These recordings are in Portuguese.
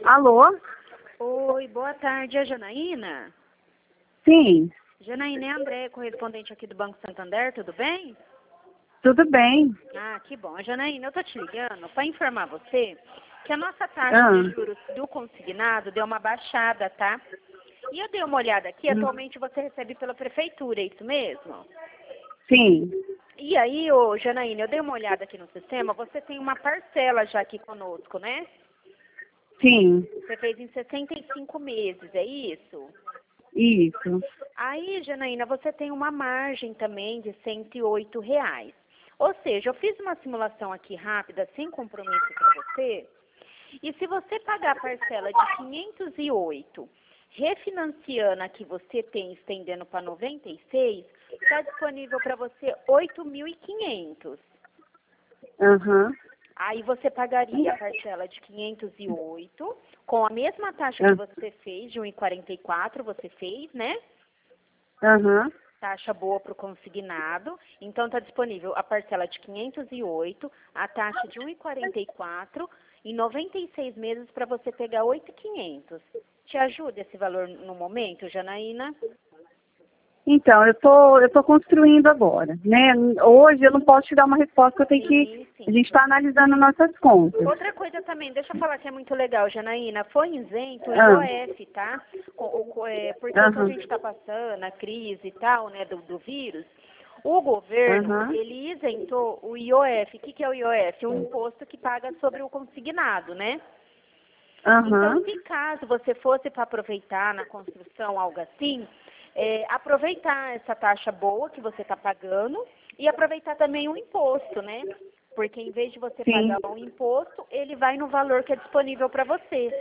Alô? Oi, boa tarde, é a Janaína? Sim, Janaína, é a André, correspondente aqui do Banco Santander, tudo bem? tudo bem. Ah, que bom. Janaína, eu tô te ligando para informar você que a nossa taxa Ah, de juros do consignado deu uma baixada, tá? E eu dei uma olhada aqui, atualmente você recebe pela prefeitura, é isso mesmo? sim, E aí, ô Janaína, eu dei uma olhada aqui no sistema, você tem uma parcela já aqui conosco, né? sim, Você fez em 65 meses, é isso? isso. Aí, Janaína, você tem uma margem também de R$ 108. Ou seja, eu fiz uma simulação aqui rápida, sem compromisso para você. E se você pagar a parcela de 508, refinanciando a que você tem, estendendo para 96, está disponível para você 8.500. Aham, Aí você pagaria a parcela de 508, com a mesma taxa que você fez, de 1,44 você fez, né? aham. Taxa boa para o consignado. Então está disponível a parcela de 508, a taxa de 1,44 e 96 meses para você pegar 8.500. Te ajuda esse valor no momento, Janaína? Então, eu tô construindo agora, né? Hoje eu não posso te dar uma resposta, eu tenho Sim, a sim. gente está analisando nossas contas. Outra coisa também, deixa eu falar que é muito legal, Janaína, foi isento o Ah, IOF, tá? Porque o que a aham, gente está passando, a crise e tal, né, do vírus, o governo, aham, ele isentou o IOF. O que, que é o IOF? Um imposto que paga sobre o consignado, né? Então, aham. se caso você fosse para aproveitar na construção, algo assim, aproveitar essa taxa boa que você está pagando e aproveitar também o imposto, né? Porque em vez de você Sim, pagar um imposto, ele vai no valor que é disponível para você.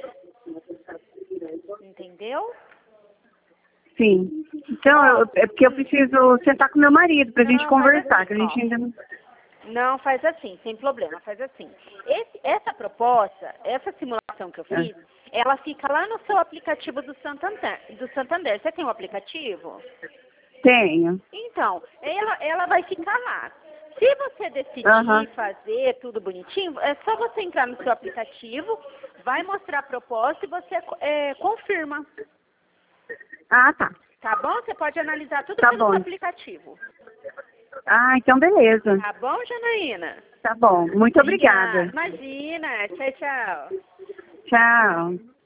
Entendeu? sim. Então, Ó, é porque eu preciso sentar com meu marido pra gente não, faz conversar, assim, que a ó. gente ainda não... Não, faz assim, sem problema, faz assim. Essa proposta, essa simulação que eu Ah, fiz, ela fica lá no seu aplicativo do Santander. Do Santander. Você tem um aplicativo? tenho. Então, ela vai ficar lá. Se você Aham. decidir fazer tudo bonitinho, é só você entrar no seu aplicativo, vai mostrar a proposta e você confirma. Ah, tá. Tá bom? Você pode analisar tudo Tá pelo seu bom. aplicativo. Ah, então beleza. Tá bom, Janaína? Tá bom. Muito Obrigada. obrigada. Imagina. Tchau, tchau. Tchau.